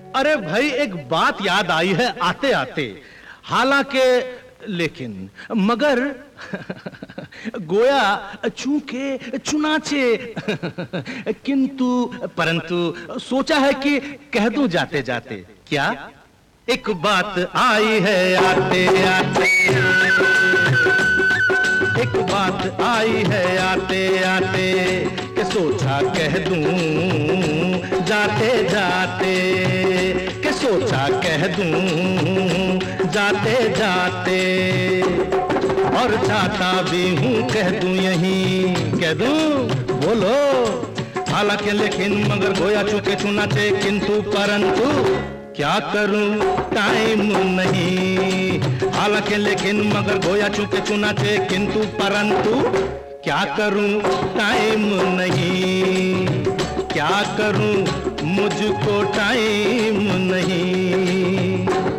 अरे भाई एक बात याद आई है आते आते, हालांकि लेकिन मगर गोया चूंकि चुनाचे किंतु परंतु सोचा है कि कह दूं जाते जाते। क्या एक बात आई है आते आते, एक बात आई है आते आते, कि सोचा कह दूं जाते जाते, कि सोचा कह दूं जाते जाते, और चाहता भी हूँ कह दूं यहीं, कह दूं बोलो। हालांकि लेकिन मगर गोया चूंकि चुनाचे किंतु परंतु क्या करूं टाइम नहीं। हालांकि लेकिन मगर गोया चूंकि चुनाचे किंतु परंतु क्या करूं टाइम नहीं, क्या करूं मुझको टाइम नहीं।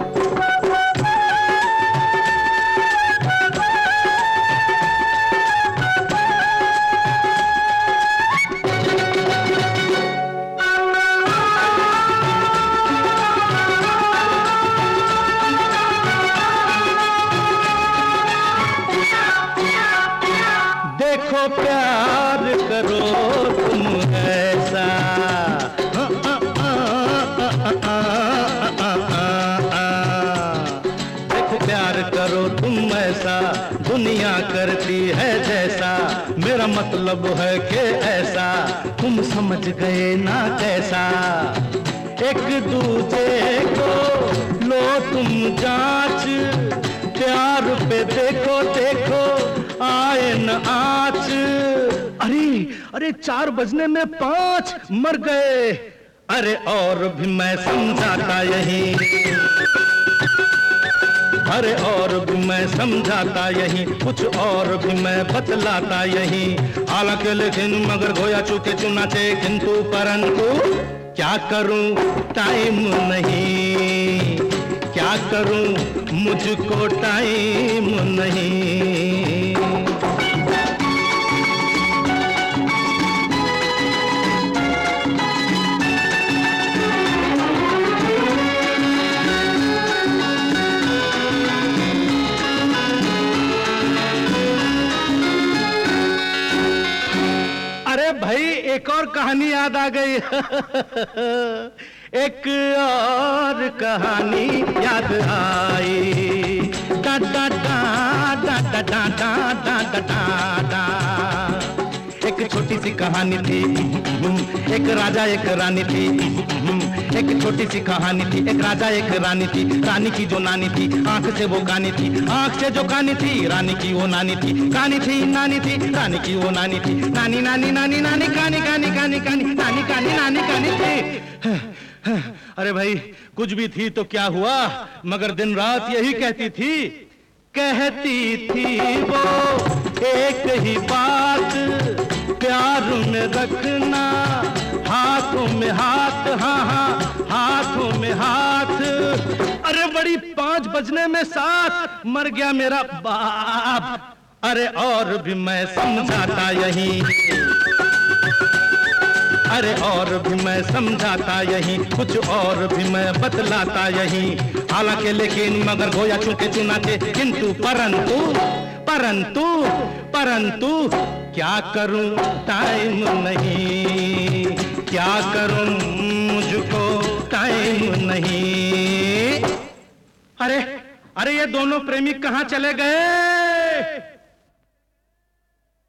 देखो प्यार करो तुम ऐसा, देखो प्यार करो तुम ऐसा, दुनिया करती है जैसा, मेरा मतलब है कि ऐसा तुम समझ गए ना कैसा। एक दूजे को लो तुम जांच, प्यार पे देखो देखो आए न आँच। अरे अरे 4 बजने में 5 मर गए। अरे और भी मैं समझाता यही, अरे और भी मैं समझाता यही, कुछ और भी मैं बतलाता यही। हालांकि लेकिन मगर गोया चूंकि चुनाचे किंतु परंतु क्या करूं टाइम नहीं, क्या करूं मुझको टाइम नहीं। अरे भाई एक और कहानी याद आ गई। एक और कहानी याद आई, डा डा डा डा डा डा डा डा डा डा। एक छोटी सी कहानी थी, एक राजा एक रानी थी। एक छोटी सी कहानी थी, एक राजा एक रानी थी। रानी की जो नानी थी आंख से वो कानी थी, आंख से जो कानी थी रानी की वो नानी थी। कानी थी नानी थी रानी की वो नानी थी, नानी नानी नानी नानी कानी कानी कानी कानी नानी कानी नानी कानी थी। अरे भाई कुछ भी थी तो क्या हुआ, मगर दिन रात यही कहती थी, कहती थी वो एक ही बात, प्यार में रखना हाथों में हाथ, हाँ हाँ हाथों में हाथ। अरे बड़ी 5 बजने में 7 मर गया मेरा बाप। अरे और भी मैं समझाता यही, अरे और भी मैं समझाता यही, कुछ और भी मैं बतलाता यही। हालांकि लेकिन मगर गोया चूंकि चुनाचे किंतु परंतु परंतु परंतु क्या करूं टाइम नहीं, क्या करूं मुझको टाइम नहीं। अरे अरे ये दोनों प्रेमी कहाँ चले गए?